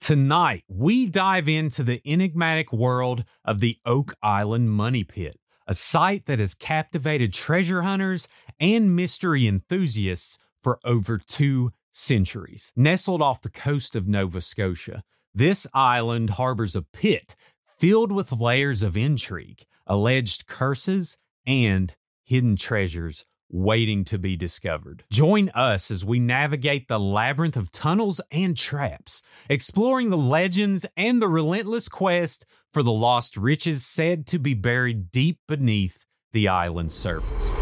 Tonight, we dive into the enigmatic world of the Oak Island Money Pit, a site that has captivated treasure hunters and mystery enthusiasts for over 2 centuries. Nestled off the coast of Nova Scotia, this island harbors a pit filled with layers of intrigue, alleged curses, and hidden treasures waiting to be discovered. Join us as we navigate the labyrinth of tunnels and traps, exploring the legends and the relentless quest for the lost riches said to be buried deep beneath the island's surface.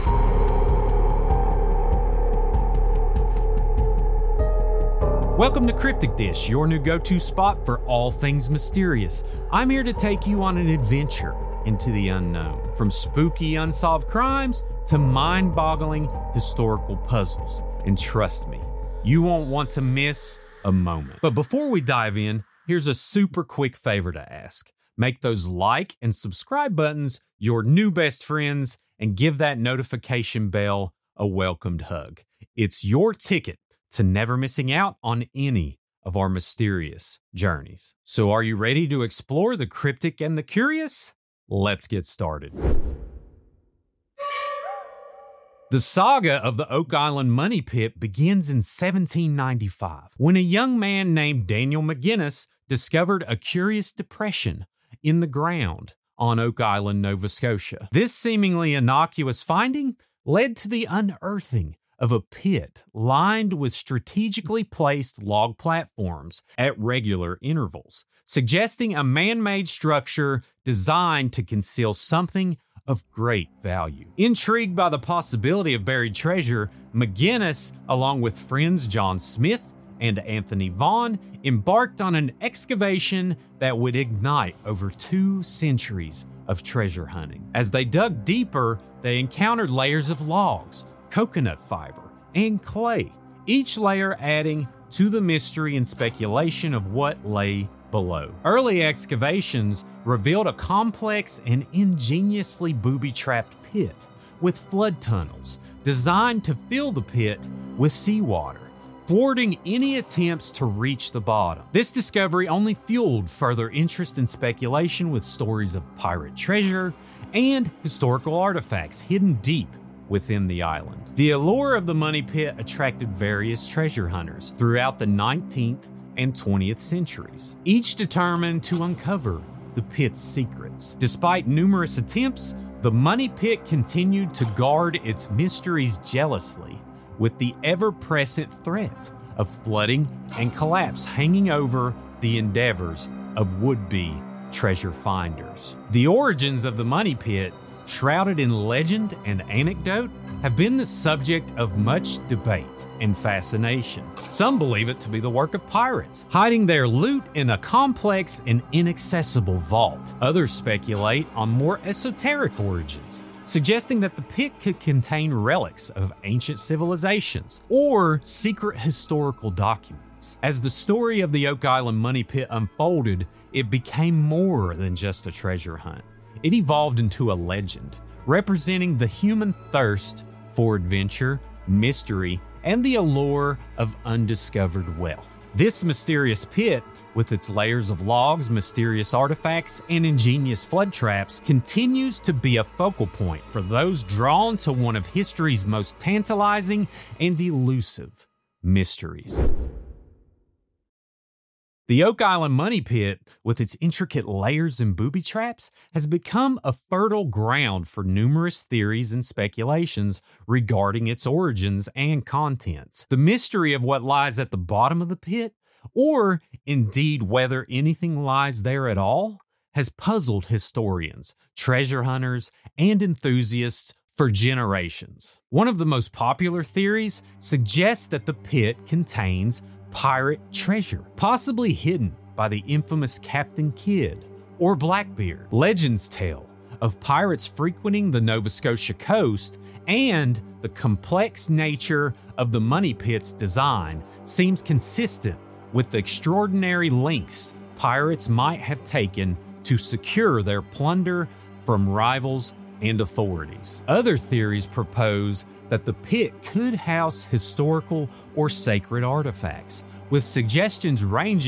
Welcome to Cryptic Dish, your new go-to spot for all things mysterious. I'm here to take you on an adventure into the unknown, from spooky unsolved crimes to mind-boggling historical puzzles. And trust me, you won't want to miss a moment. But before we dive in, here's a super quick favor to ask. Make those like and subscribe buttons your new best friends and give that notification bell a welcomed hug. It's your ticket to never missing out on any of our mysterious journeys. So are you ready to explore the cryptic and the curious? Let's get started. The saga of the Oak Island Money Pit begins in 1795, when a young man named Daniel McGinnis discovered a curious depression in the ground on Oak Island, Nova Scotia. This seemingly innocuous finding led to the unearthing of a pit lined with strategically placed log platforms at regular intervals, suggesting a man-made structure designed to conceal something of great value. Intrigued by the possibility of buried treasure, McGinnis, along with friends John Smith and Anthony Vaughn, embarked on an excavation that would ignite over 2 centuries of treasure hunting. As they dug deeper, they encountered layers of logs, coconut fiber, and clay, each layer adding to the mystery and speculation of what lay below. Early excavations revealed a complex and ingeniously booby-trapped pit with flood tunnels designed to fill the pit with seawater, thwarting any attempts to reach the bottom. This discovery only fueled further interest and speculation, with stories of pirate treasure and historical artifacts hidden deep within the island. The allure of the money pit attracted various treasure hunters throughout the 19th and 20th centuries, each determined to uncover the pit's secrets. Despite numerous attempts, the money pit continued to guard its mysteries jealously, with the ever-present threat of flooding and collapse hanging over the endeavors of would-be treasure finders. The origins of the money pit, shrouded in legend and anecdote, have been the subject of much debate and fascination. Some believe it to be the work of pirates, hiding their loot in a complex and inaccessible vault. Others speculate on more esoteric origins, suggesting that the pit could contain relics of ancient civilizations or secret historical documents. As the story of the Oak Island Money Pit unfolded, it became more than just a treasure hunt. It evolved into a legend, representing the human thirst for adventure, mystery, and the allure of undiscovered wealth. This mysterious pit, with its layers of logs, mysterious artifacts, and ingenious flood traps, continues to be a focal point for those drawn to one of history's most tantalizing and elusive mysteries. The Oak Island Money Pit, with its intricate layers and booby traps, has become a fertile ground for numerous theories and speculations regarding its origins and contents. The mystery of what lies at the bottom of the pit, or indeed whether anything lies there at all, has puzzled historians, treasure hunters, and enthusiasts for generations. One of the most popular theories suggests that the pit contains pirate treasure, possibly hidden by the infamous Captain Kidd or Blackbeard. Legends tell of pirates frequenting the Nova Scotia coast, and the complex nature of the money pit's design seems consistent with the extraordinary lengths pirates might have taken to secure their plunder from rivals and authorities. Other theories propose that the pit could house historical or sacred artifacts, with suggestions ranging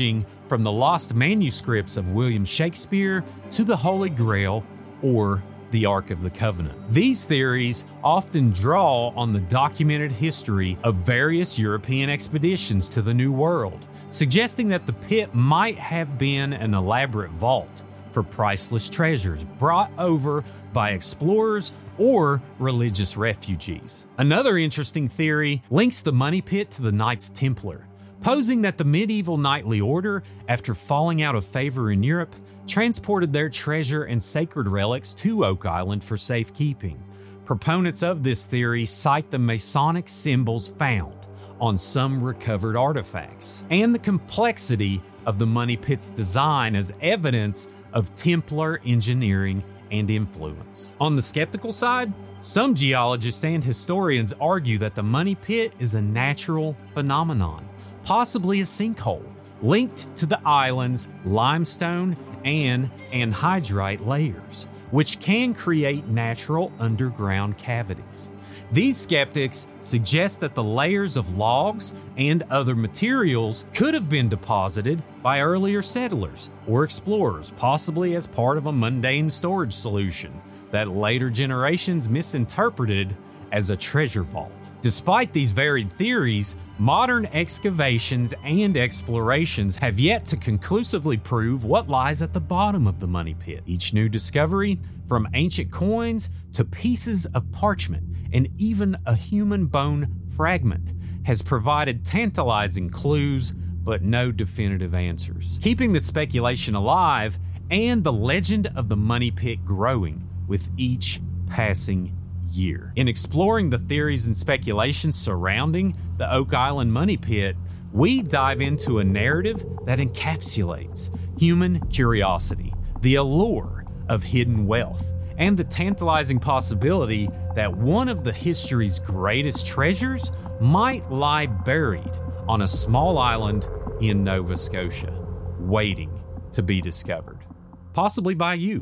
from the lost manuscripts of William Shakespeare to the Holy Grail or the Ark of the Covenant. These theories often draw on the documented history of various European expeditions to the New World, suggesting that the pit might have been an elaborate vault for priceless treasures brought over by explorers or religious refugees. Another interesting theory links the money pit to the Knights Templar, posing that the medieval knightly order, after falling out of favor in Europe, transported their treasure and sacred relics to Oak Island for safekeeping. Proponents of this theory cite the Masonic symbols found on some recovered artifacts and the complexity of the money pit's design as evidence of Templar engineering and influence. On the skeptical side, some geologists and historians argue that the money pit is a natural phenomenon, possibly a sinkhole, linked to the island's limestone and anhydrite layers, which can create natural underground cavities. These skeptics suggest that the layers of logs and other materials could have been deposited by earlier settlers or explorers, possibly as part of a mundane storage solution that later generations misinterpreted as a treasure vault. Despite these varied theories, modern excavations and explorations have yet to conclusively prove what lies at the bottom of the money pit. Each new discovery, from ancient coins to pieces of parchment and even a human bone fragment, has provided tantalizing clues but no definitive answers, keeping the speculation alive and the legend of the money pit growing with each passing year. In exploring the theories and speculations surrounding the Oak Island money pit, we dive into a narrative that encapsulates human curiosity, the allure of hidden wealth, and the tantalizing possibility that one of the history's greatest treasures might lie buried on a small island in Nova Scotia, waiting to be discovered, possibly by you.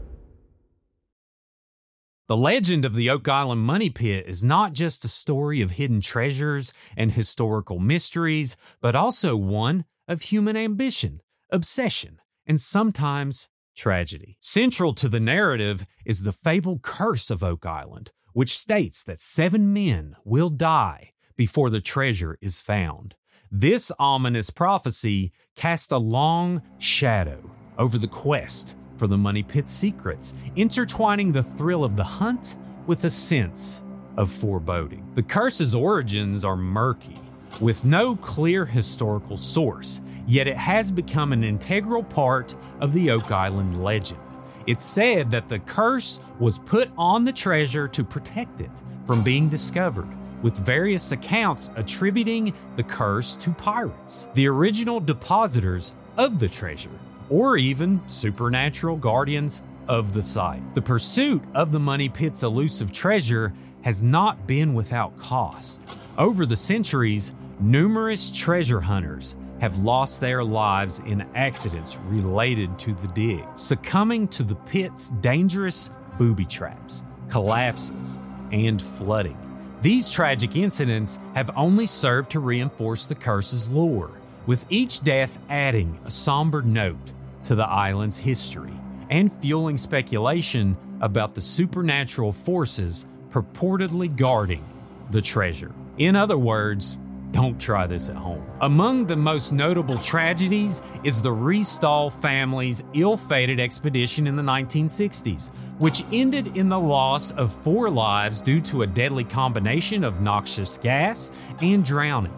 The legend of the Oak Island money pit is not just a story of hidden treasures and historical mysteries, but also one of human ambition, obsession, and sometimes tragedy. Central to the narrative is the fabled curse of Oak Island, which states that 7 men will die before the treasure is found. This ominous prophecy casts a long shadow over the quest for the money pit's secrets, intertwining the thrill of the hunt with a sense of foreboding. The curse's origins are murky, with no clear historical source, yet it has become an integral part of the Oak Island legend. It's said that the curse was put on the treasure to protect it from being discovered, with various accounts attributing the curse to pirates, the original depositors of the treasure, or even supernatural guardians of the site. The pursuit of the money pit's elusive treasure has not been without cost. Over the centuries, numerous treasure hunters have lost their lives in accidents related to the dig, succumbing to the pit's dangerous booby traps, collapses, and flooding. These tragic incidents have only served to reinforce the curse's lore, with each death adding a somber note to the island's history and fueling speculation about the supernatural forces purportedly guarding the treasure. In other words, don't try this at home. Among the most notable tragedies is the Restall family's ill-fated expedition in the 1960s, which ended in the loss of 4 lives due to a deadly combination of noxious gas and drowning.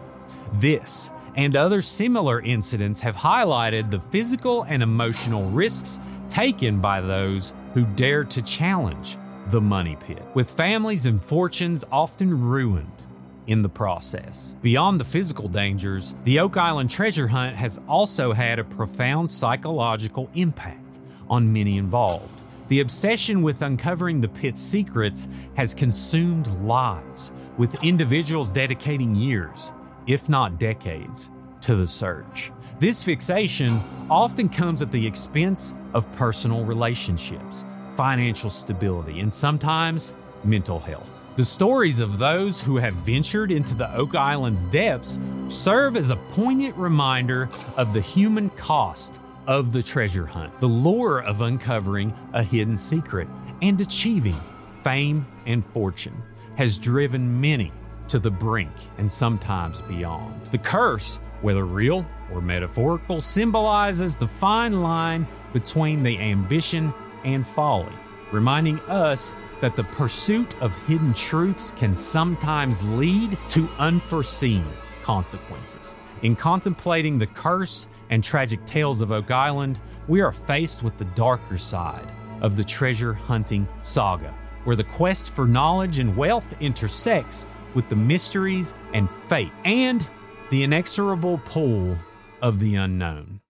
This and other similar incidents have highlighted the physical and emotional risks taken by those who dare to challenge the money pit, with families and fortunes often ruined in the process. Beyond the physical dangers, the Oak Island treasure hunt has also had a profound psychological impact on many involved. The obsession with uncovering the pit's secrets has consumed lives, with individuals dedicating years, if not decades, to the search. This fixation often comes at the expense of personal relationships, financial stability, and sometimes mental health. The stories of those who have ventured into the Oak Island's depths serve as a poignant reminder of the human cost of the treasure hunt, the lure of uncovering a hidden secret and achieving fame and fortune has driven many to the brink and sometimes beyond. The curse, whether real or metaphorical, symbolizes the fine line between the ambition and folly, reminding us that the pursuit of hidden truths can sometimes lead to unforeseen consequences. In contemplating the curse and tragic tales of Oak Island, we are faced with the darker side of the treasure hunting saga, where the quest for knowledge and wealth intersects with the mysteries and fate and the inexorable pull of the unknown.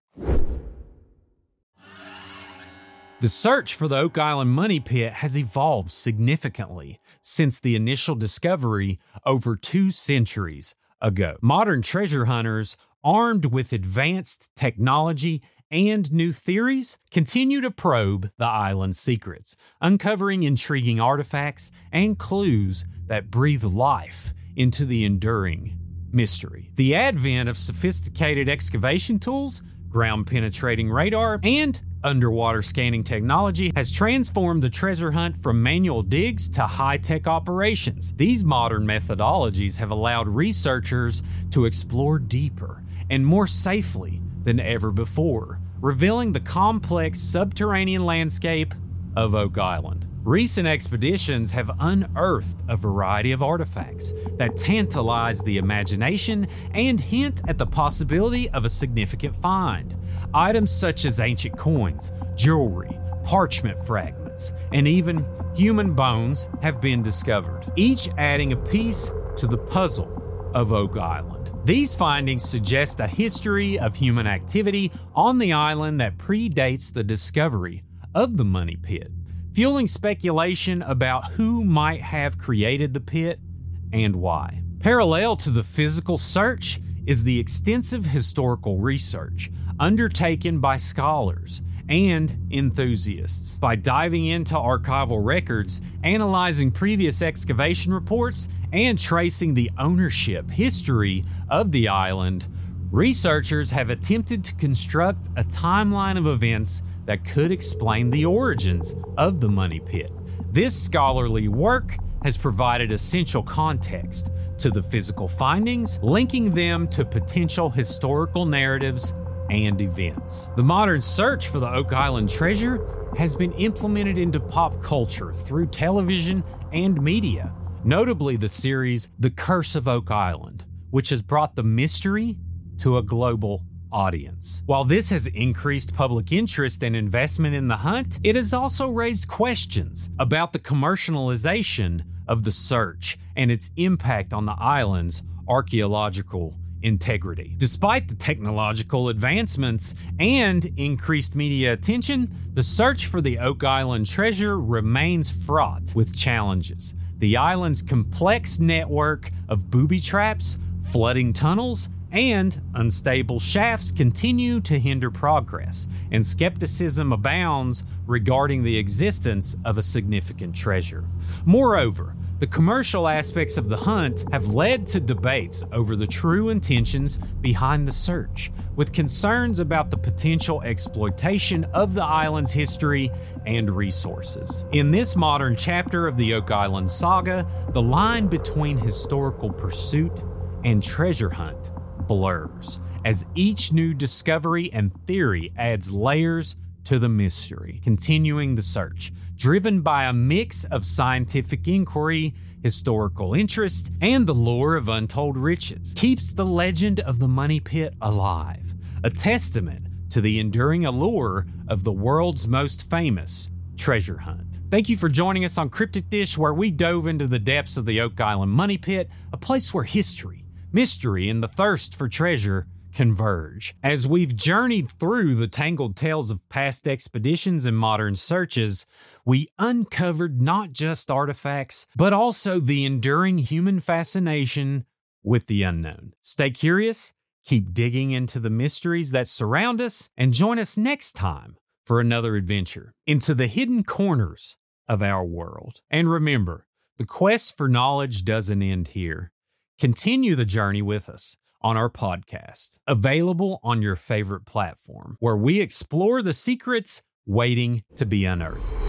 The search for the Oak Island Money Pit has evolved significantly since the initial discovery over 2 centuries ago. Modern treasure hunters, armed with advanced technology and new theories, continue to probe the island's secrets, uncovering intriguing artifacts and clues that breathe life into the enduring mystery. The advent of sophisticated excavation tools, ground-penetrating radar, and underwater scanning technology has transformed the treasure hunt from manual digs to high-tech operations. These modern methodologies have allowed researchers to explore deeper and more safely than ever before, revealing the complex subterranean landscape of Oak Island. Recent expeditions have unearthed a variety of artifacts that tantalize the imagination and hint at the possibility of a significant find. Items such as ancient coins, jewelry, parchment fragments, and even human bones have been discovered, each adding a piece to the puzzle of Oak Island. These findings suggest a history of human activity on the island that predates the discovery of the money pit, fueling speculation about who might have created the pit and why. Parallel to the physical search is the extensive historical research undertaken by scholars and enthusiasts. By diving into archival records, analyzing previous excavation reports, and tracing the ownership history of the island, researchers have attempted to construct a timeline of events that could explain the origins of the money pit. This scholarly work has provided essential context to the physical findings, linking them to potential historical narratives and events. The modern search for the Oak Island treasure has been implemented into pop culture through television and media, notably the series The Curse of Oak Island, which has brought the mystery to a global audience. While this has increased public interest and investment in the hunt, it has also raised questions about the commercialization of the search and its impact on the island's archaeological integrity. Despite the technological advancements and increased media attention, the search for the Oak Island treasure remains fraught with challenges. The island's complex network of booby traps, flooding tunnels, and unstable shafts continue to hinder progress, and skepticism abounds regarding the existence of a significant treasure. Moreover, the commercial aspects of the hunt have led to debates over the true intentions behind the search, with concerns about the potential exploitation of the island's history and resources. In this modern chapter of the Oak Island saga, the line between historical pursuit and treasure hunt blurs, as each new discovery and theory adds layers to the mystery. Continuing the search, driven by a mix of scientific inquiry, historical interest, and the lure of untold riches, keeps the legend of the money pit alive, a testament to the enduring allure of the world's most famous treasure hunt. Thank you for joining us on Cryptic Dish, where we dove into the depths of the Oak Island money pit, a place where history, mystery, and the thirst for treasure converge. As we've journeyed through the tangled tales of past expeditions and modern searches, we uncovered not just artifacts, but also the enduring human fascination with the unknown. Stay curious, keep digging into the mysteries that surround us, and join us next time for another adventure into the hidden corners of our world. And remember, The quest for knowledge doesn't end here. Continue the journey with us on our podcast, available on your favorite platform, where we explore the secrets waiting to be unearthed.